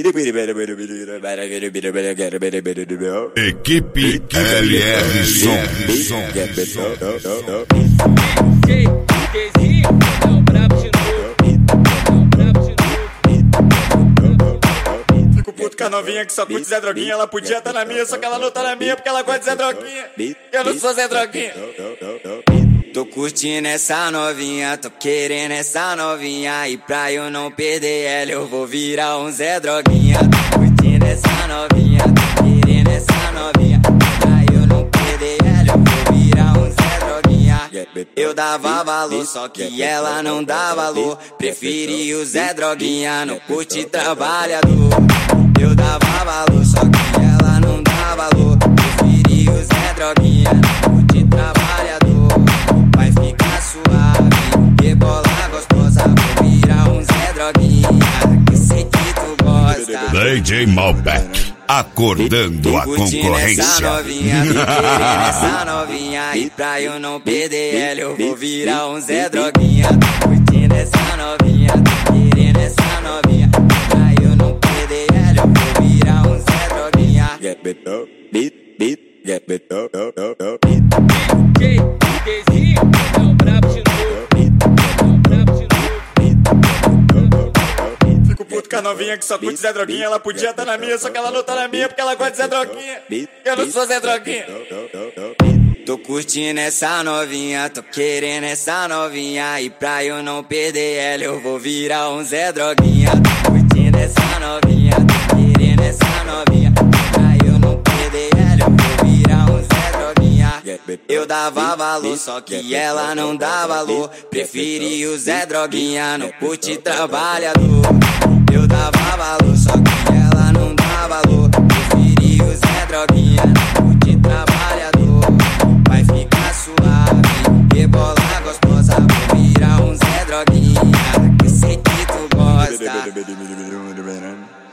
Equipe LR Som. Fico puto com a novinha que só curte Zé Droguinha. Ela podia estar na minha, só que ela não tá na minha porque ela gosta de Zé Droguinha. Eu não sou Zé Droguinha. Tô curtindo essa novinha, tô querendo essa novinha. E pra eu não perder ela, eu vou virar um Zé Droguinha. Tô curtindo essa novinha, tô querendo essa novinha. Pra eu não perder ela, eu vou virar um Zé Droguinha. Eu dava valor, só que ela não dá valor. Preferi o Zé Droguinha, não curte trabalhador. Eu dava valor, só que ela não dá valor. Preferi o Zé Droguinha, não curte trabalhador. Vai ficar suave, rebola gostosa. Vou virar um Zé Droguinha, que sei que tu gosta. DJ Malbec, acordando a concorrência. Essa novinha, tô querendo essa novinha. E pra eu não perder ela, eu vou virar um Zé Droguinha. Tô curtindo essa novinha, tô querendo essa novinha. Pra eu não perder ela, eu vou virar um Zé Droguinha. Fico puto com a novinha que só curte Zé Droguinha. Ela podia estar na minha, só que ela não tá na minha porque ela gosta de Zé Droguinha. Eu não sou Zé Droguinha. Tô curtindo essa novinha, tô querendo essa novinha. E pra eu não perder ela, eu vou virar um Zé Droguinha. Tô curtindo essa novinha, tô querendo essa novinha. Pra eu não perder ela, eu vou virar um Zé Droguinha. Eu dava valor, só que ela não dá valor. Preferi o Zé Droguinha, não curte trabalhador. Eu dava valor, só que ela não dá valor. Preferi o Zé Droguinha, não curte trabalhador. Vai ficar suave, rebola gostosa. Vou virar um Zé Droguinha, que sei que tu gosta.